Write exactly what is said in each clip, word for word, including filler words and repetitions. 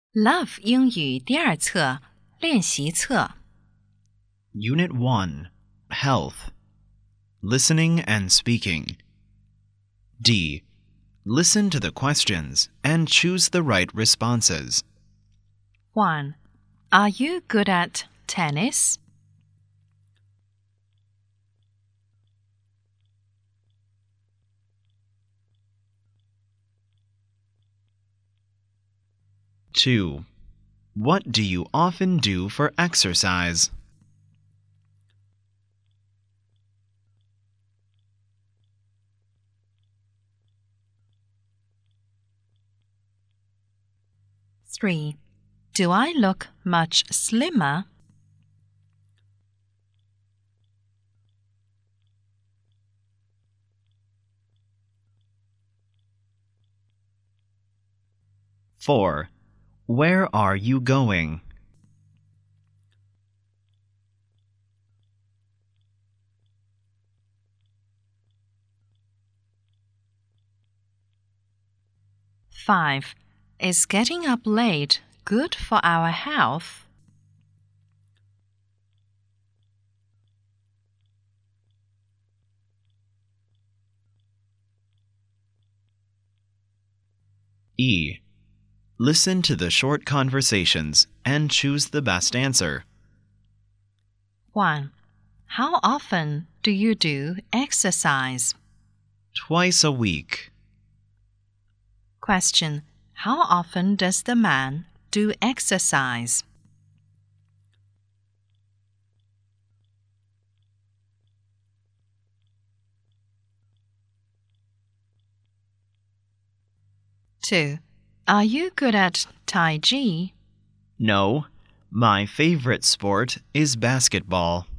Love 英语第二册练习册 Unit one, Health. Listening and speaking. D. Listen to the questions and choose the right responses. one. Are you good at tennis? two. What do you often do for exercise? three. Do I look much slimmer? four. Where are you going? five. Is getting up late good for our health? E. Listen to the short conversations and choose the best answer. one. How often do you do exercise? Twice a week. Question. How often does the man do exercise? two. Are you good at Tai Chi? No, my favorite sport is basketball.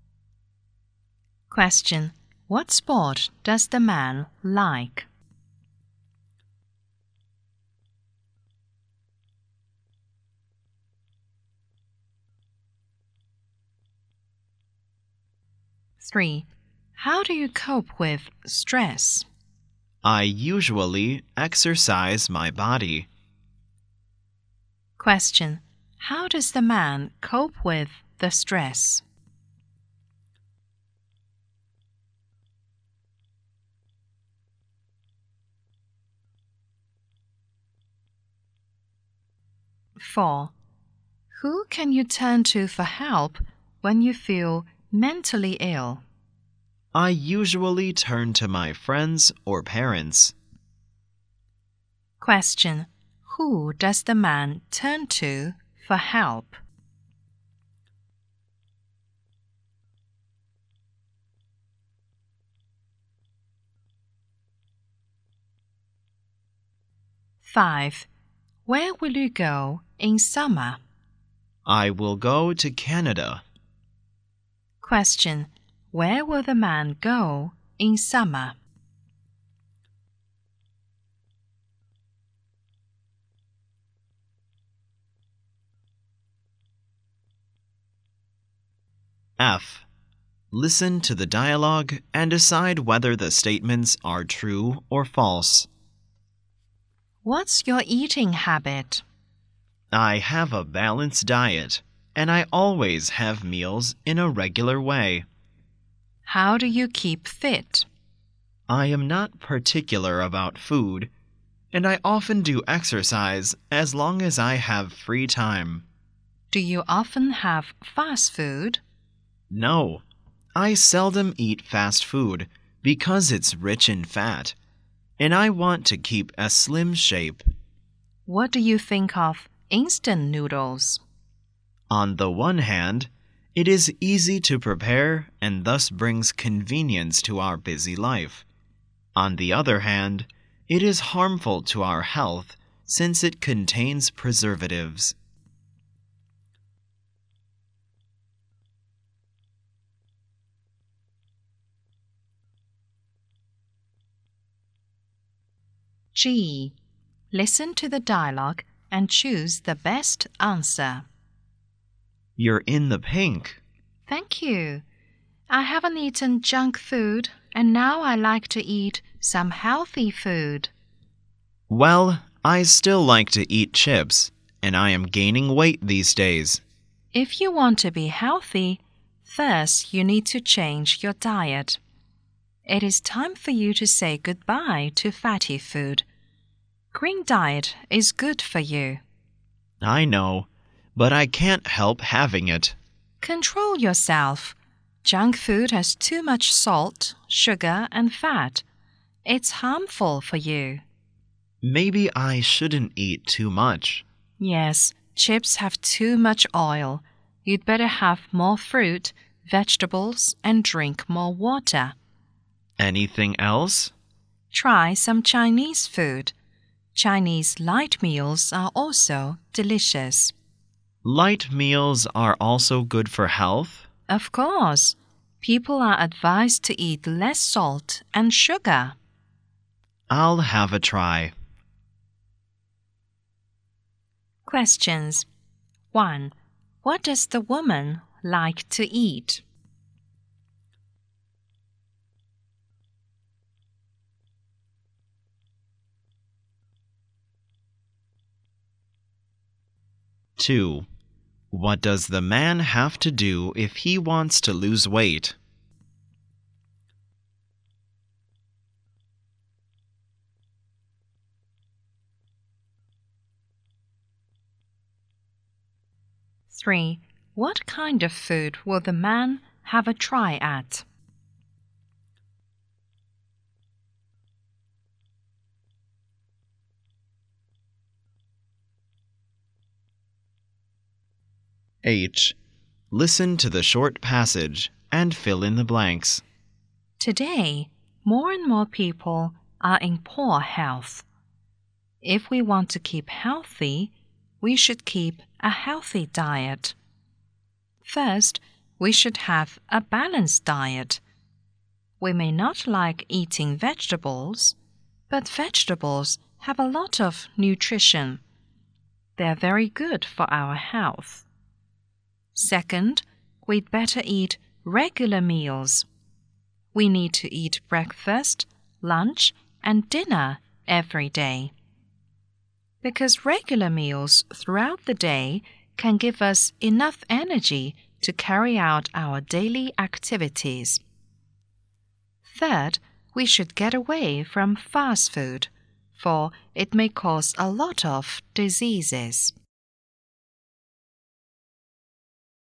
Question. What sport does the man like? three. How do you cope with stress? I usually exercise my body. Question. How does the man cope with the stress? four. Who can you turn to for help when you feel mentally ill? I usually turn to my friends or parents. Question. Who does the man turn to for help? five. Where will you go in summer? I will go to Canada. Question. Where will the man go in summer? F. Listen to the dialogue and decide whether the statements are true or false. What's your eating habit? I have a balanced diet, and I always have meals in a regular way. How do you keep fit? I am not particular about food, and I often do exercise as long as I have free time. Do you often have fast food? No, I seldom eat fast food because it's rich in fat, and I want to keep a slim shape. What do you think of instant noodles? On the one hand, it is easy to prepare and thus brings convenience to our busy life. On the other hand, it is harmful to our health since it contains preservatives. G. Listen to the dialogue and choose the best answer. You're in the pink. Thank you. I haven't eaten junk food, and now I like to eat some healthy food. Well, I still like to eat chips, and I am gaining weight these days. If you want to be healthy, first you need to change your diet. It is time for you to say goodbye to fatty food. Green diet is good for you. I know, but I can't help having it. Control yourself. Junk food has too much salt, sugar, and fat. It's harmful for you. Maybe I shouldn't eat too much. Yes, chips have too much oil. You'd better have more fruit, vegetables, and drink more water. Anything else? Try some Chinese food. Chinese light meals are also delicious. Light meals are also good for health? Of course. People are advised to eat less salt and sugar. I'll have a try. Questions. one. What does the woman like to eat? two. What does the man have to do if he wants to lose weight? three. What kind of food will the man have a try at? H. Listen to the short passage and fill in the blanks. Today, more and more people are in poor health. If we want to keep healthy, we should keep a healthy diet. First, we should have a balanced diet. We may not like eating vegetables, but vegetables have a lot of nutrition. They are very good for our health. Second, we'd better eat regular meals. We need to eat breakfast, lunch, and dinner every day. Because regular meals throughout the day can give us enough energy to carry out our daily activities. Third, we should get away from fast food, for it may cause a lot of diseases.